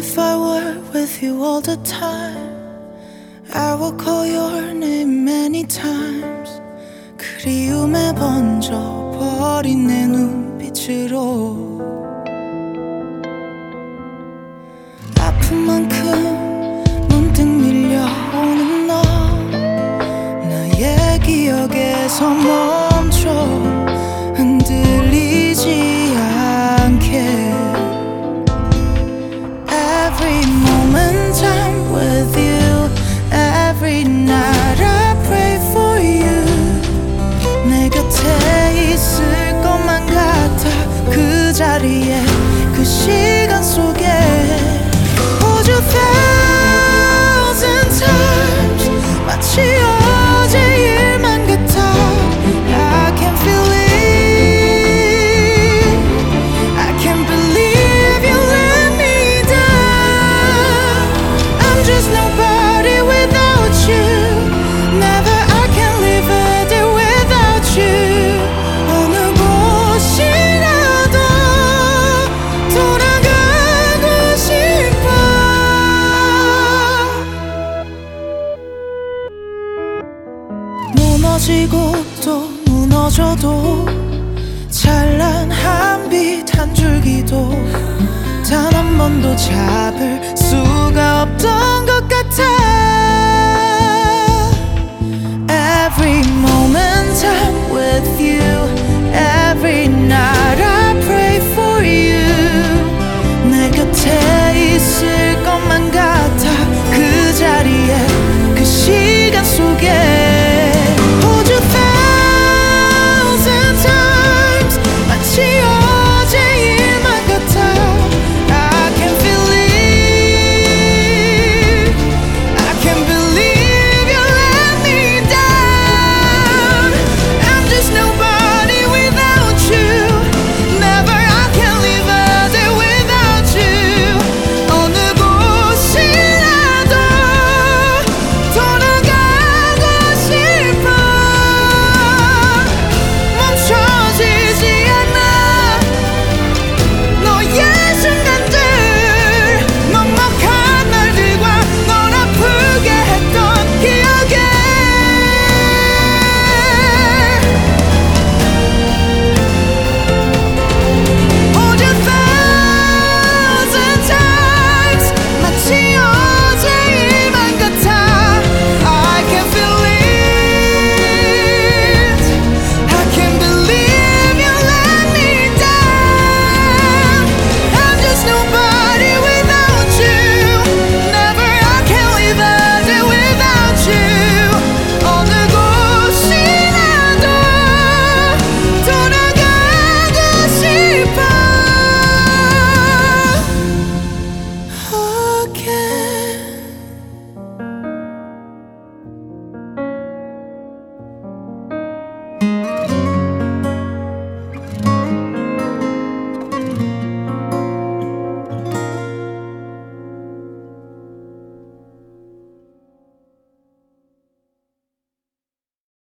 If I were with you all the time, I will call your name many times. 그리움에 번져버린 내 눈빛으로 아픈 만큼 문득 밀려오는 너, 나의 기억에서 멈춰 흔들리지 않게. Every moment I'm with you, every night I pray for you. 내 곁에 있을 것만 같아. 그 자리에 그 시간 속에 Hold you thousand times. 마치 어제 일만 같아. I can feel it, I can't believe you let me down. I'm just nobody without you. Never, I can't live a day without you. 어느 곳이라도 돌아가고 싶어. 무너지고 또 무너져도 찬란한 빛 한 줄기도 단 한 번도 잡을 수가 없던 것.